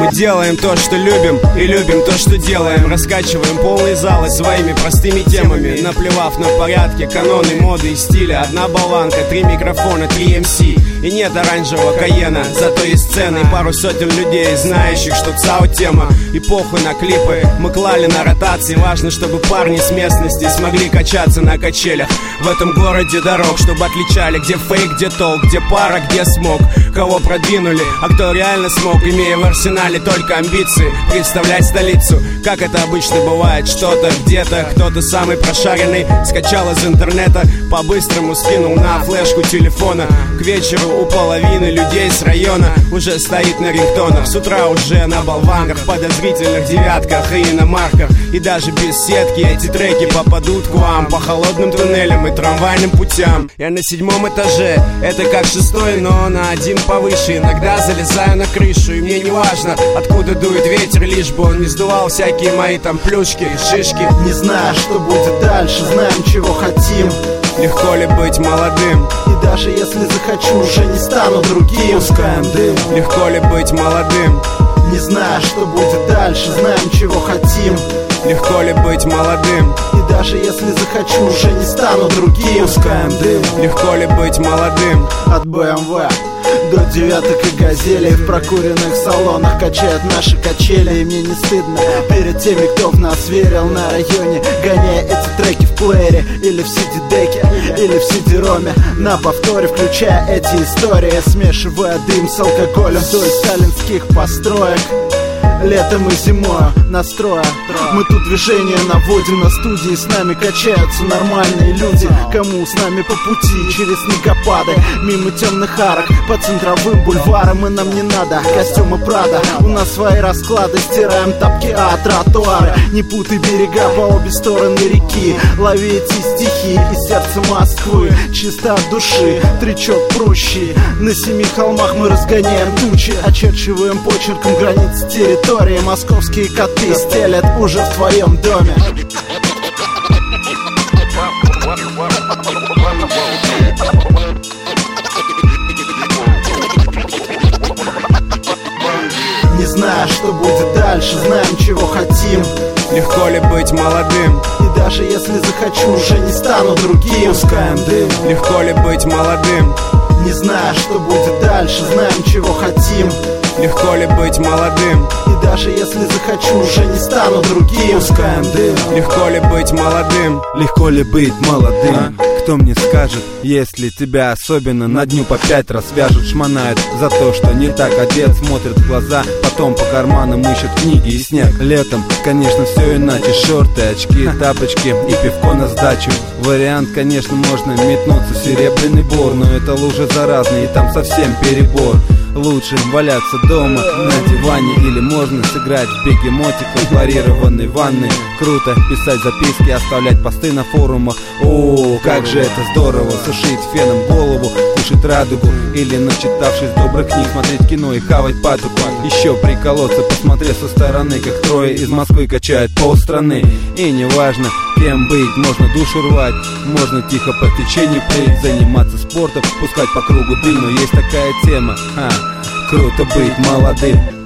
Мы делаем то, что любим, и любим то, что делаем. Раскачиваем полные залы своими простыми темами, наплевав на порядки, каноны, моды и стиля. Одна болванка, 3 микрофона, 3 МС. И нет оранжевого Каена, зато есть сцены и пару сотен людей, знающих, что ЦАО тема. И похуй на клипы, мы клали на ротации. Важно, чтобы парни с местности смогли качаться на качелях. В этом городе дорог, чтобы отличали, где фейк, где толк, где пара, где смог. Кого продвинули, а кто реально смог, имея в арсенале только амбиции представлять столицу. Как это обычно бывает, что-то где-то, кто-то самый прошаренный скачал из интернета, по-быстрому скинул на флешку телефона. К вечеру у половины людей с района уже стоит на рингтонах. С утра уже на болванках, подозрительных девятках и иномарках. И даже без сетки эти треки попадут к вам по холодным туннелям и трамвайным путям. Я на 7-м этаже, это как 6-й, но на 1 повыше. Иногда залезаю на крышу, и мне не важно, откуда дует ветер, лишь бы он не сдувал всякие мои там плюшки и шишки. Не знаю, что будет дальше, знаем, чего хотим. Легко ли быть молодым? И даже если захочу, уже не стану другим. Пускаем дым. Легко ли быть молодым? Не знаю, что будет дальше, знаем, чего хотим. Легко ли быть молодым? И даже если захочу, уже не стану другим. Пускаем дым. Легко ли быть молодым? От БМВ до девяток и газелей в прокуренных салонах качают наши качели. И мне не стыдно перед теми, кто в нас верил на районе, гоняя эти треки в плеере или в CD-деке, или в CD-роме, на повторе включая эти истории, смешивая дым с алкоголем вдоль сталинских построек. Летом и зимой настроя. Мы тут движение наводим на студии. С нами качаются нормальные люди. Кому с нами по пути через снегопады, мимо темных арок, по центровым бульварам. И нам не надо костюмы Прада. У нас свои расклады, стираем тапки, тротуары. Не путай берега по обе стороны реки. Лови эти стихи из сердца Москвы. Чисто от души, тречок прущий. На 7 холмах мы разгоняем тучи, очерчиваем почерком границы территории. Московские коты стелят уже в твоем доме. Не знаю, что будет дальше, знаем, чего хотим. Легко ли быть молодым? И даже если захочу, уже не стану другим. Пускаем дым. Легко ли быть молодым? Не знаю, что будет дальше, знаем, чего хотим. Легко ли быть молодым? И даже если захочу, уже не стану другим. Пускаем дым. Легко ли быть молодым? Легко ли быть молодым? Кто мне скажет, если тебя особенно на дню по 5 раз свяжут, шмонают за то, что не так одет, смотрят в глаза, потом по карманам ищут книги и снег. Летом, конечно, все иначе, шорты, очки, тапочки и пивко на сдачу. Вариант, конечно, можно метнуться в Серебряный Бор, но это лужа заразная и там совсем перебор. Лучше валяться дома на диване, или можно сыграть в бегемотика в хлорированной ванной. Круто писать записки, оставлять посты на форумах. О, как же это здорово, сушить феном голову, кушать радугу, или, начитавшись добрых книг, смотреть кино и хавать патоку. Еще приколоться, посмотреть со стороны, как трое из Москвы качают полстраны. И неважно, кем быть, можно душу рвать, можно тихо по течению плыть, заниматься спортом, пускать по кругу дым. Но есть такая тема, круто быть молодым.